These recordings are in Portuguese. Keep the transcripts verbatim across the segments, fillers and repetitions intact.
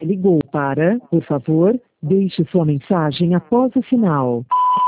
ligou para, por favor, deixe sua mensagem após o sinal.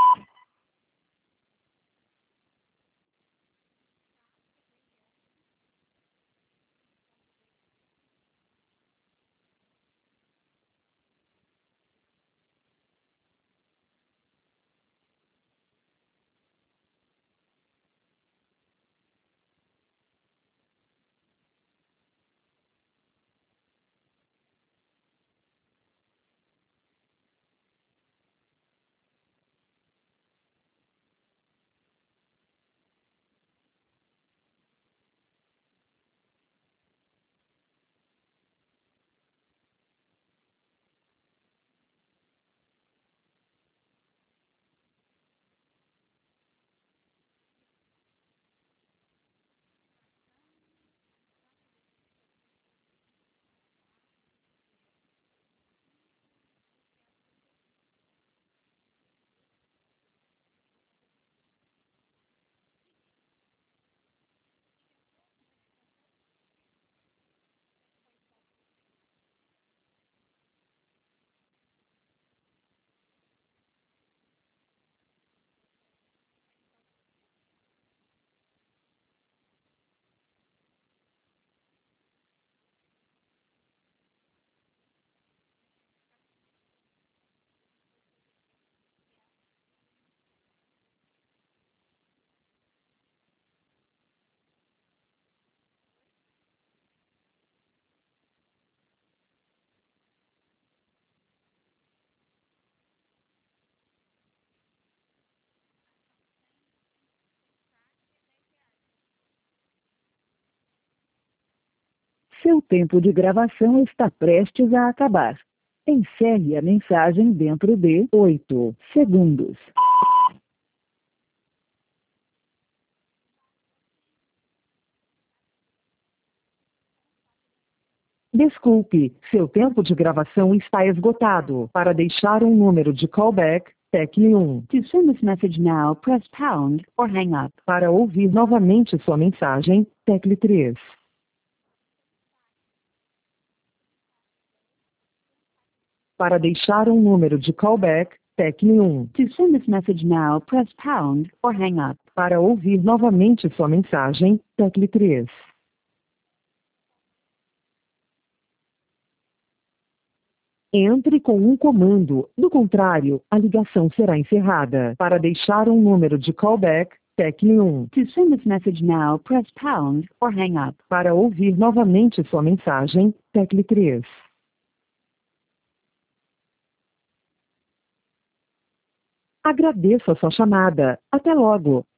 Seu tempo de gravação está prestes a acabar. Encerre a mensagem dentro de oito segundos. Desculpe, seu tempo de gravação está esgotado. Para deixar um número de callback, tecle um. To send this message now, press pound or hang up. Para ouvir novamente sua mensagem, tecle três. Para deixar um número de callback, tecle um. To send this message now, press pound or hang up. Para ouvir novamente sua mensagem, tecle três. Entre com um comando, do contrário, a ligação será encerrada. Para deixar um número de callback, tecle um. To send this message now, press pound or hang up. Para ouvir novamente sua mensagem, tecle três. Agradeço a sua chamada. Até logo.